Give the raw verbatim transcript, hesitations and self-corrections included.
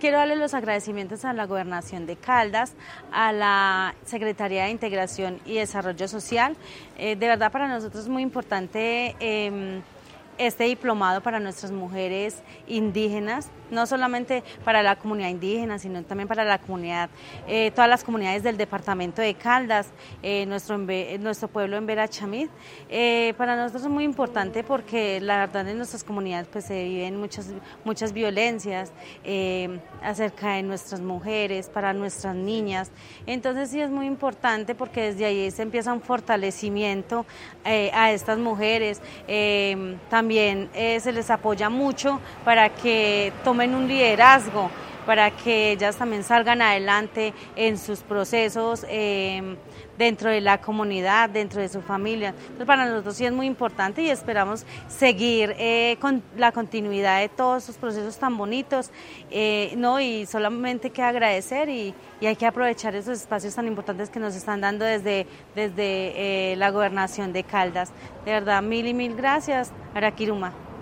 quiero darle los agradecimientos a la Gobernación de Caldas, a la Secretaría de Integración y Desarrollo Social. Eh, de verdad para nosotros es muy importante eh, este diplomado para nuestras mujeres indígenas, no solamente para la comunidad indígena, sino también para la comunidad, eh, todas las comunidades del departamento de Caldas, eh, nuestro, nuestro pueblo en Verachamid. Eh, para nosotros es muy importante porque la verdad en nuestras comunidades pues se viven muchas, muchas violencias eh, acerca de nuestras mujeres, para nuestras niñas. Entonces sí es muy importante porque desde ahí se empieza un fortalecimiento eh, a estas mujeres. Eh, también eh, se les apoya mucho para que tomen un liderazgo, para que ellas también salgan adelante en sus procesos eh, dentro de la comunidad, dentro de su familia. Entonces para nosotros sí es muy importante y esperamos seguir eh, con la continuidad de todos estos procesos tan bonitos, eh, no y solamente que agradecer y, y hay que aprovechar esos espacios tan importantes que nos están dando desde, desde eh, la Gobernación de Caldas. De verdad, mil y mil gracias, Araquiruma.